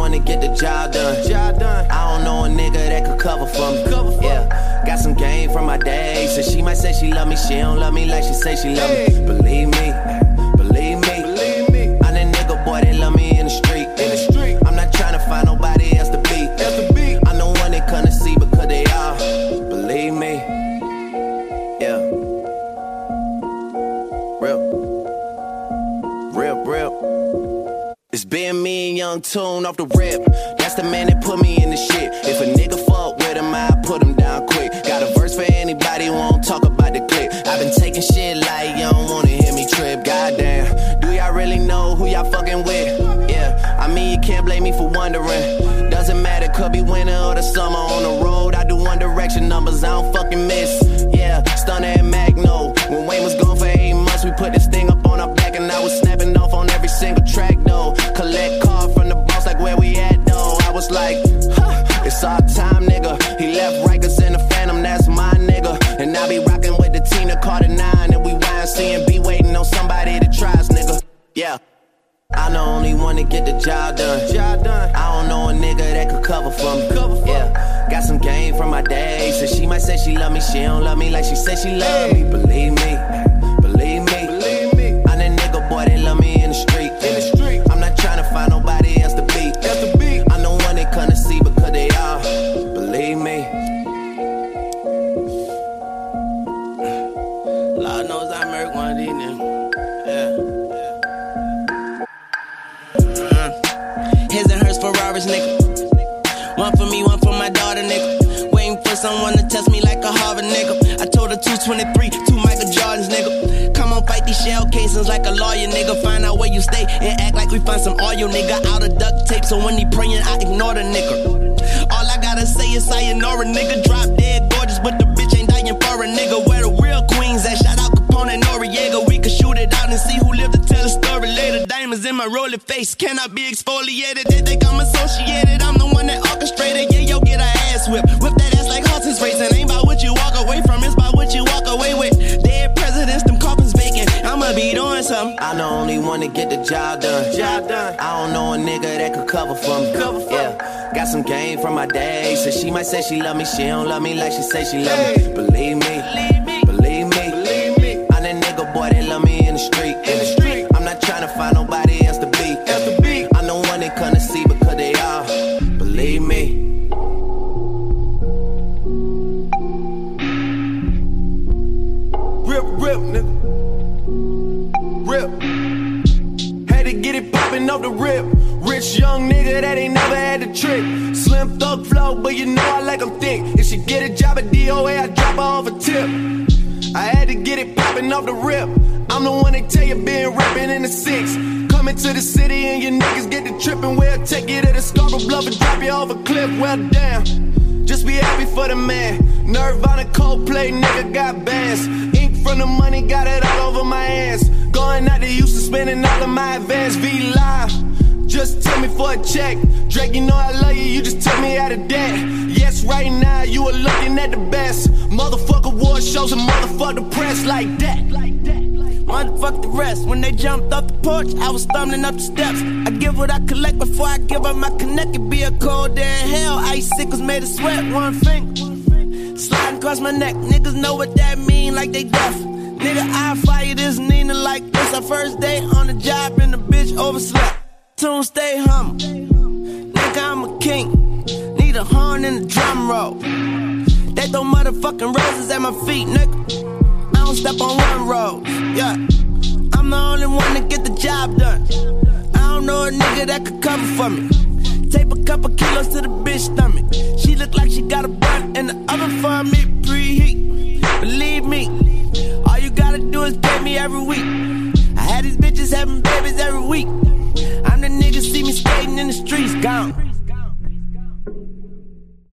wanna get the job done. I don't know a nigga that could cover for me. Yeah, got some game from my day. So she might say she love me, she don't love me like she say she love me. Believe me, believe me. I'm that nigga boy that love me in the street. I'm not trying to find nobody else to beat. I'm the one they couldn't see because they all believe me. Yeah, real. It's been me and Young Tune off the rip. That's the man that put me in the shit. If a nigga fuck with him, I put him down quick. Got a verse for anybody who won't talk about the clip. I've been taking shit like you don't wanna hear me trip. Goddamn, do y'all really know who y'all fucking with? Yeah, I mean you can't blame me for wondering. Doesn't matter, could be winter or the summer. On the road, I do One Direction numbers, I don't fucking miss. Yeah, Stunner and Magno. When Wayne was gone for 8 months, we put this thing up on our back, and I was snapping off on every single track though. Collect card from the boss, like where we at though. I was like, huh, it's our time, nigga. He left Rikers in the Phantom, that's my nigga. And I be rocking with the Tina Carter 9, and we YNC waiting on somebody to try us, nigga. Yeah. I'm the only one to get the job done. I don't know a nigga that could cover for me. Yeah, got some game from my day. So she might say she love me, she don't love me like she say she love me. Believe me, believe me. I'm that nigga boy that love me in the street. I'm not trying to find nobody else to beat. I'm the one they couldn't see because they all believe me. Lord knows I murk one of these niggas. His and hers Ferraris, nigga. One for me, one for my daughter, nigga. Waiting for someone to test me like a Harvard, nigga. I told her 223, 2 Michael Jordans, nigga. Come on, fight these shell casings like a lawyer, nigga. Find out where you stay and act like we find some oil, nigga. Out of duct tape, so when he praying, I ignore the nigga. All I gotta say is sayonara, nigga. Drop dead gorgeous, but the bitch ain't dying for a nigga. Where the real queens at? Shout out Capone and Noriega. We could shoot it out and see who lived to tell a story later. Diamonds in my rolling face, cannot be exfoliated. They think I'm associated, I'm the one that orchestrated. Yeah, yo, get a ass whip. Whip that ass like horses racing. Ain't about what you walk away from, it's about what you walk away with. Dead presidents, them coffins vacant. I'ma be doing something. I'm the only one to get the job done. I don't know a nigga that could cover for me. Yeah, got some game from my day. So she might say she love me, she don't love me like she say she love me. Believe me, believe me. I'm that nigga boy that love me in the street. I'm not trying to find nobody else to beat. I'm the one they couldn't see because they all believe me. Rip, nigga. Rip. Had to get it poppin' off the rip. Rich young nigga that ain't never had the trick. Slim thug flow, but you know I like 'em thick. If she get a job at DOA, I drop her off a tip. I had to get it poppin' off the rip. I'm the one that tell you been rapping in the 6. Coming to the city and your niggas get the trippin'. We'll take you to the Scarborough Bluff and drop you off a cliff. Well, damn, just be happy for the man. Nirvana, Coldplay, nigga got bands. Ink from the money, got it all over my hands. Going out to Houston, spending all of my advance. V Live, just tell me for a check. Drake, you know I love you, you just tell me out of debt. Yes, right now, you are looking at the best. Motherfucker award shows and motherfuck the press like that. Motherfuck the rest. When they jumped off the porch, I was stumbling up the steps. I give what I collect before I give up my connect. It be a cold day in hell. Icicles made of sweat, one finger sliding across my neck. Niggas know what that mean, like they deaf. Nigga, I fire this Nina like this. Our first day on the job and the bitch overslept. Tune stay humble. Nigga, I'm a king. Need a horn and a drum roll. They throw motherfucking roses at my feet, nigga. I don't step on one road, yeah. I'm the only one to get the job done. I don't know a nigga that could cover for me. Tape a couple kilos to the bitch stomach. She look like she got a bun in the oven for me, preheat. Believe me, all you gotta do is pay me every week. I had these bitches having babies every week. I'm the nigga see me skating in the streets, gone.